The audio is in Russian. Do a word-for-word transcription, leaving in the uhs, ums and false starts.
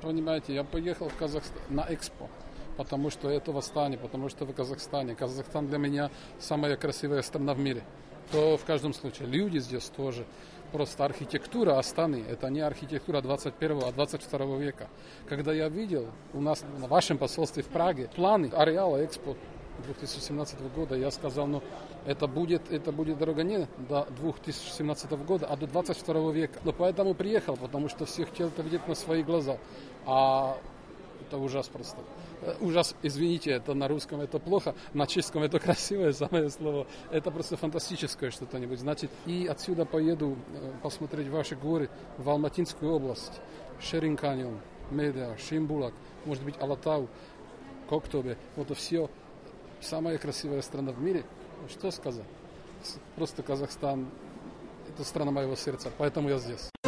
Понимаете, я поехал в Казахстан на Экспо, потому что это восстание, потому что в Казахстане. Казахстан для меня самая красивая страна в мире. То в каждом случае. Люди здесь тоже. Просто архитектура Астаны, это не архитектура двадцать первого, а двадцать второго века. Когда я видел у нас на вашем посольстве в Праге планы ареала Экспо две тысячи семнадцатого года, я сказал, ну это будет, это будет дорога не до две тысячи семнадцатого года, а до двадцать второго века. Но поэтому приехал, потому что все хотел это видеть на свои глаза. А это ужас просто. Ужас, извините, это на русском это плохо, на чешском это красивое самое слово. Это просто фантастическое что-то-нибудь. Значит, и отсюда поеду посмотреть ваши горы в Алматинскую область. Шерин-каньон, Меда, Шимбулак, может быть Алатау, Коктобе. Вот все. Самая красивая страна в мире. Что сказать? Просто Казахстан – это страна моего сердца, поэтому я здесь.